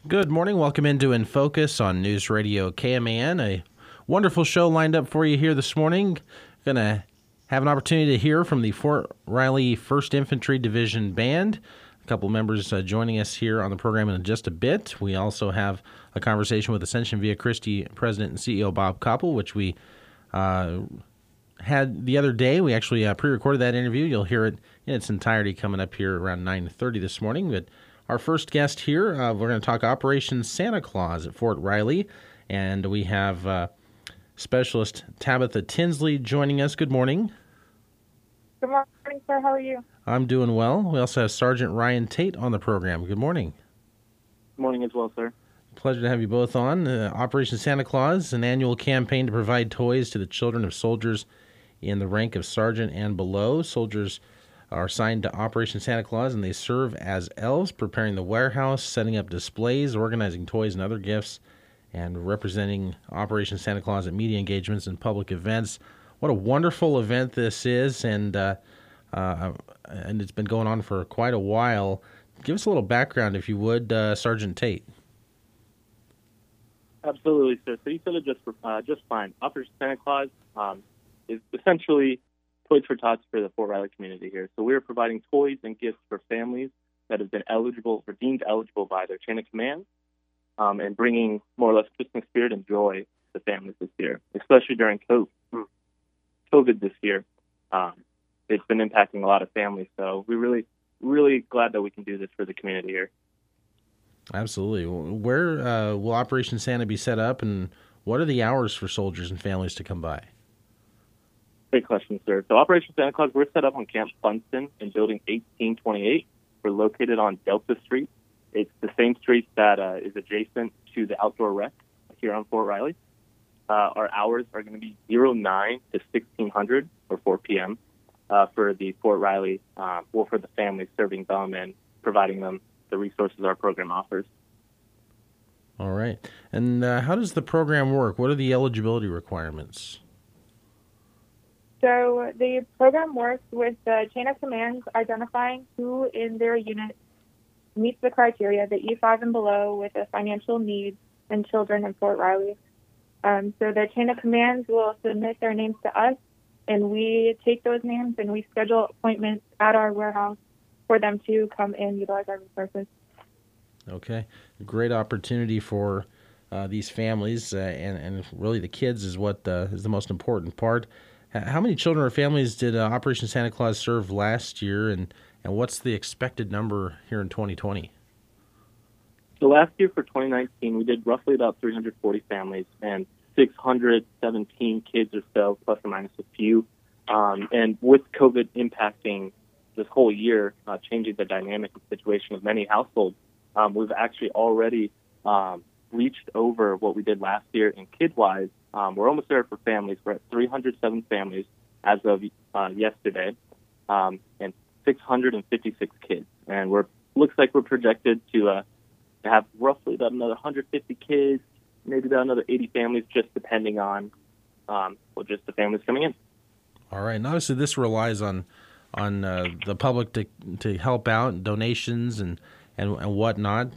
Good morning. Welcome into In Focus on News Radio KMAN. A wonderful show lined up for you here this morning. Going to have an opportunity to hear from the Fort Riley 1st Infantry Division Band. A couple members joining us here on the program in just a bit. We also have a conversation with Ascension Via Christi President and CEO Bob Koppel, which we had the other day. We actually pre-recorded that interview. You'll hear it in its entirety coming up here around 9:30 this morning. But our first guest here, we're going to talk Operation Santa Claus at Fort Riley, and we have Specialist Tabitha Tinsley joining us. Good morning. Good morning, sir. How are you? I'm doing well. We also have Sergeant Ryan Tate on the program. Good morning. Good morning as well, sir. Pleasure to have you both on. Operation Santa Claus, an annual campaign to provide toys to the children of soldiers in the rank of sergeant and below. Soldiers are assigned to Operation Santa Claus, and they serve as elves, preparing the warehouse, setting up displays, organizing toys and other gifts, and representing Operation Santa Claus at media engagements and public events. What a wonderful event this is, and it's been going on for quite a while. Give us a little background, if you would, Sergeant Tate. Absolutely, sir. So you said it just fine. Operation Santa Claus is essentially Toys for Tots for the Fort Riley community here. So we're providing toys and gifts for families that have been eligible or deemed eligible by their chain of command, and bringing more or less Christmas spirit and joy to families this year, especially during COVID this year. It's been impacting a lot of families. So we're really glad that we can do this for the community here. Absolutely. Where will Operation Santa be set up, and what are the hours for soldiers and families to come by? Great question, sir. So Operation Santa Claus, we're set up on Camp Funston in Building 1828. We're located on Delta Street. It's the same street that is adjacent to the outdoor rec here on Fort Riley. Our hours are going to be 09 to 1600 or 4 p.m. For the Fort Riley, for the families, serving them and providing them the resources our program offers. All right. And how does the program work? What are the eligibility requirements? So the program works with the chain of command identifying who in their unit meets the criteria, the E5 and below, with a financial need and children in Fort Riley. So the chain of command will submit their names to us, and we take those names and we schedule appointments at our warehouse for them to come and utilize our resources. Okay. Great opportunity for these families, and really the kids is what is the most important part. How many children or families did Operation Santa Claus serve last year, and what's the expected number here in 2020? So last year for 2019, we did roughly about 340 families and 617 kids or so, plus or minus a few. And with COVID impacting this whole year, changing the dynamic and situation of many households, we've actually already reached over what we did last year in kid-wise. We're almost there for families. We're at 307 families as of yesterday, and 656 kids. And looks like we're projected to have roughly about another 150 kids, maybe about another 80 families, just depending on just the families coming in. All right. And obviously this relies on the public to help out, donations and whatnot.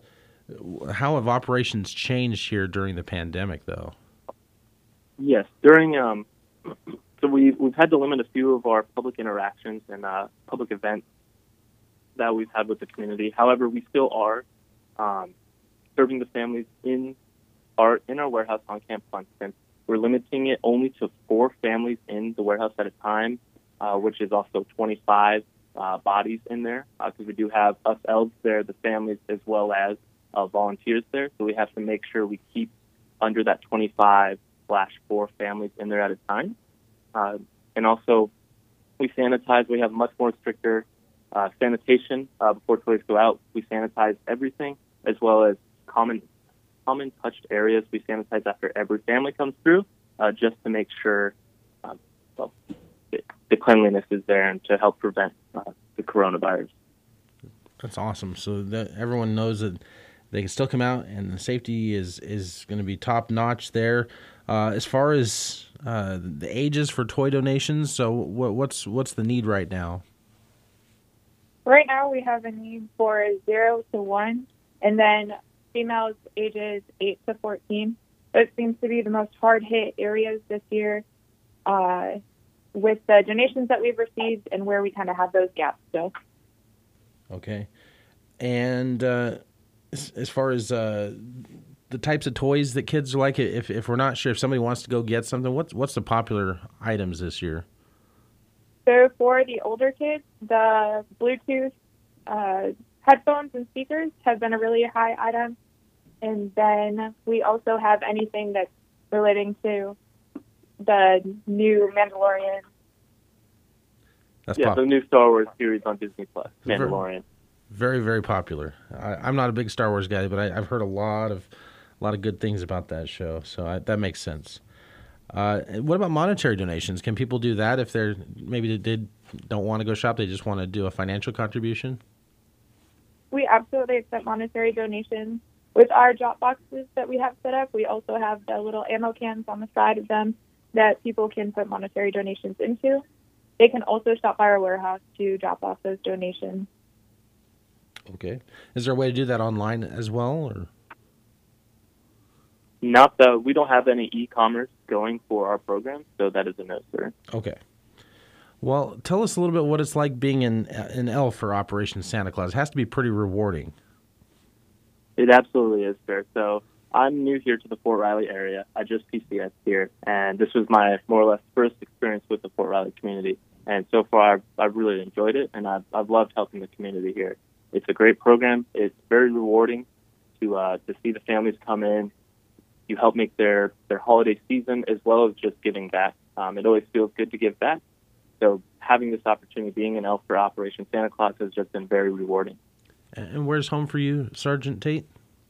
How have operations changed here during the pandemic, though? Yes, during so we've had to limit a few of our public interactions and public events that we've had with the community. However, we still are serving the families in our warehouse on Camp Funston. We're limiting it only to 4 families in the warehouse at a time, which is also 25 bodies in there, because we do have us elves there, the families, as well as volunteers there. So we have to make sure we keep under that 25/4 families in there at a time. And also, we sanitize. We have much more stricter sanitation before toys go out. We sanitize everything, as well as common touched areas. We sanitize after every family comes through, just to make sure the cleanliness is there and to help prevent the coronavirus. That's awesome. So that everyone knows that they can still come out, and the safety is going to be top notch there. As far as the ages for toy donations, so what's the need right now? Right now, we have a need for 0 to 1, and then females ages 8 to 14. It seems to be the most hard hit areas this year with the donations that we've received and where we kind of have those gaps still. Okay. And as far as the types of toys that kids like, if we're not sure, if somebody wants to go get something, what's the popular items this year? So for the older kids, the Bluetooth headphones and speakers have been a really high item. And then we also have anything that's relating to the new Mandalorian. The new Star Wars series on Disney Plus, Mandalorian. Very, very popular. I'm not a big Star Wars guy, but I've heard a lot of good things about that show, so that makes sense. What about monetary donations? Can people do that if they're maybe don't want to go shop, they just want to do a financial contribution? We absolutely accept monetary donations. With our drop boxes that we have set up, we also have the little ammo cans on the side of them that people can put monetary donations into. They can also stop by our warehouse to drop off those donations. Okay. Is there a way to do that online as well, or? We don't have any e-commerce going for our program, so that is a no, sir. Okay. Well, tell us a little bit what it's like being an elf for Operation Santa Claus. It has to be pretty rewarding. It absolutely is, sir. So I'm new here to the Fort Riley area. I just PCS here, and this was my more or less first experience with the Fort Riley community. And so far, I've really enjoyed it, and I've loved helping the community here. It's a great program. It's very rewarding to see the families come in. You help make their holiday season as well as just giving back. It always feels good to give back. So having this opportunity, being an elf for Operation Santa Claus, has just been very rewarding. And where's home for you, Sergeant Tate?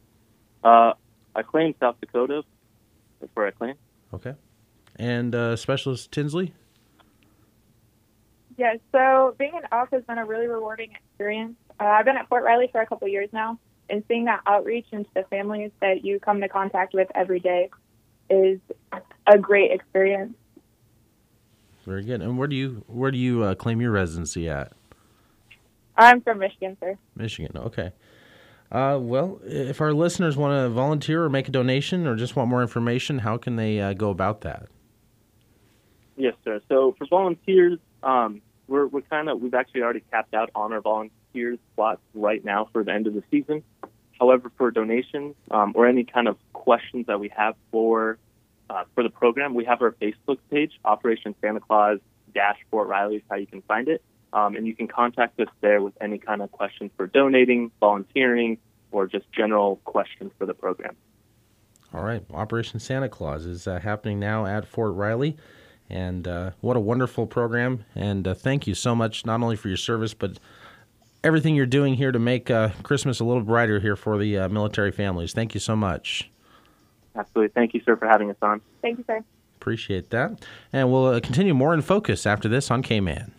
I claim South Dakota. That's where I claim. Okay. And Specialist Tinsley? Yeah, so being an elf has been a really rewarding experience. I've been at Fort Riley for a couple of years now, and seeing that outreach into the families that you come into contact with every day is a great experience. Very good. And where do you claim your residency at? I'm from Michigan, sir. Michigan, okay. Well, if our listeners want to volunteer or make a donation or just want more information, how can they go about that? Yes, sir. So for volunteers, we've actually already capped out on our volunteer slots right now for the end of the season. However, for donations or any kind of questions that we have for the program, we have our Facebook page, Operation Santa Claus Fort Riley is how you can find it. And you can contact us there with any kind of questions for donating, volunteering, or just general questions for the program. All right. Operation Santa Claus is happening now at Fort Riley. And what a wonderful program. And thank you so much, not only for your service, but everything you're doing here to make Christmas a little brighter here for the military families. Thank you so much. Absolutely. Thank you, sir, for having us on. Thank you, sir. Appreciate that. And we'll continue more in focus after this on K-Man.